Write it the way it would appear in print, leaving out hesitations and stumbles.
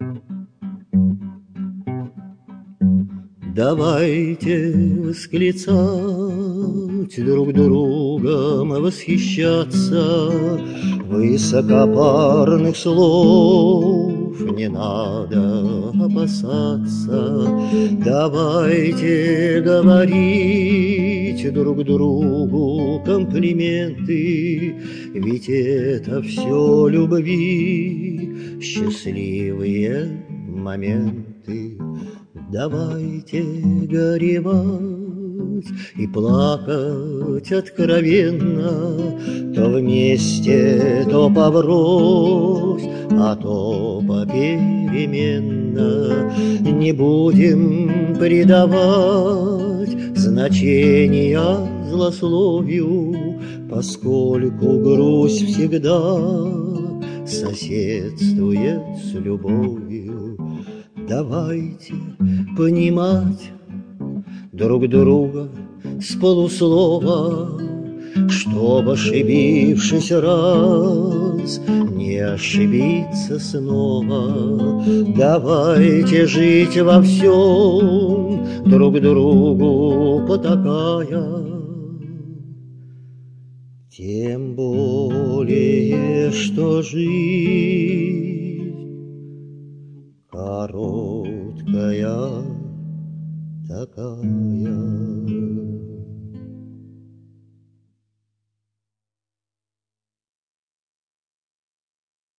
Давайте восклицать, друг другом восхищаться, высокопарных слов не надо опасаться. Давайте говорить друг другу комплименты, ведь это все любви, счастливые моменты. Давайте горевать и плакать откровенно, то вместе, то поврось, а то попеременно. Не будем придавать значения злословию, поскольку грусть всегда соседствует с любовью. Давайте понимать друг друга с полуслова, чтоб, ошибившись раз, не ошибиться снова. Давайте жить во всем, друг другу потакая, тем более, что жизнь короткая такая.